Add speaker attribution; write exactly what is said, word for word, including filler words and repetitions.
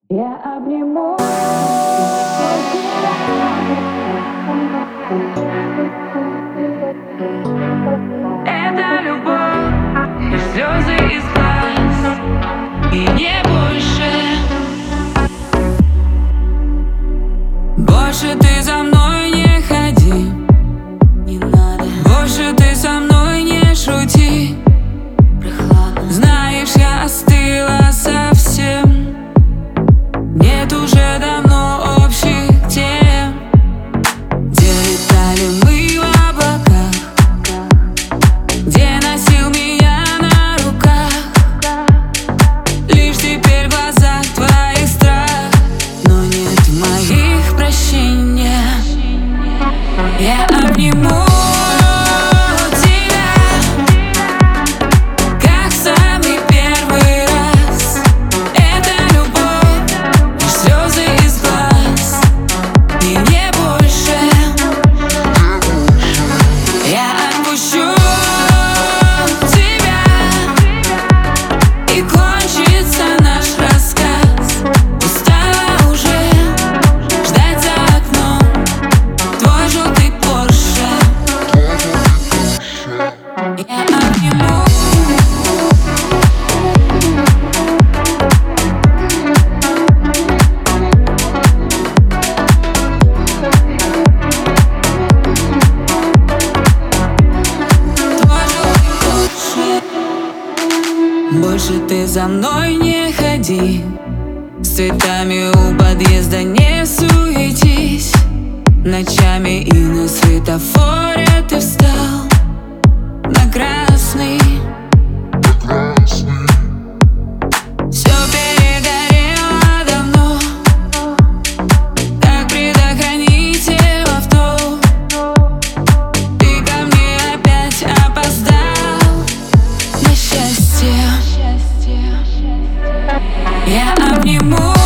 Speaker 1: Я обниму
Speaker 2: Это любовь и слезы из глаз, и не больше. Больше ты за мной не ходи,
Speaker 1: не надо.
Speaker 2: больше ты со мной не шути.
Speaker 1: Прохладно.
Speaker 2: Знаешь, я остыла совсем, нет уже давно общих тем. Где летали мы в облаках, где носил меня на руках. Лишь теперь в глазах твоих страх, но нет в моих прощения. Я обниму Больше ты за мной не ходи, с цветами у подъезда не суетись. Ночами и на светофоре ты встал на красный. Все перегорело давно, как предохранитель в авто. Ты ко мне опять опоздал на счастье. Я обниму